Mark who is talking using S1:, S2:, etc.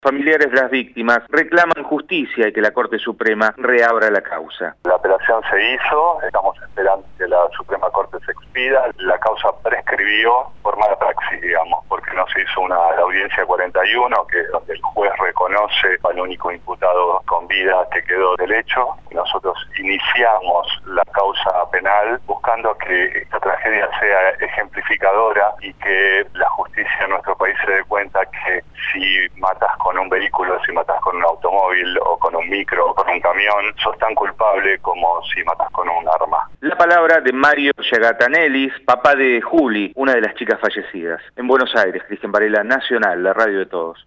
S1: Familiares de las víctimas reclaman justicia y que la Corte Suprema reabra la causa.
S2: La apelación se hizo, estamos esperando que la Suprema Corte se expida. La causa prescribió por mala praxis, digamos, porque no se hizo la audiencia 41, que es donde el juez reconoce al único imputado con vida que quedó del hecho. Nosotros iniciamos la causa penal buscando que esta tragedia sea ejemplificadora y que la justicia en nuestro país se dé cuenta que si matas con un vehículo, si matas con un automóvil o con un micro o con un camión, sos tan culpable como si matas con un arma.
S1: La palabra de Mario Yagatanelis, papá de Juli, una de las chicas fallecidas. En Buenos Aires, Cristian Varela, Nacional, la radio de todos.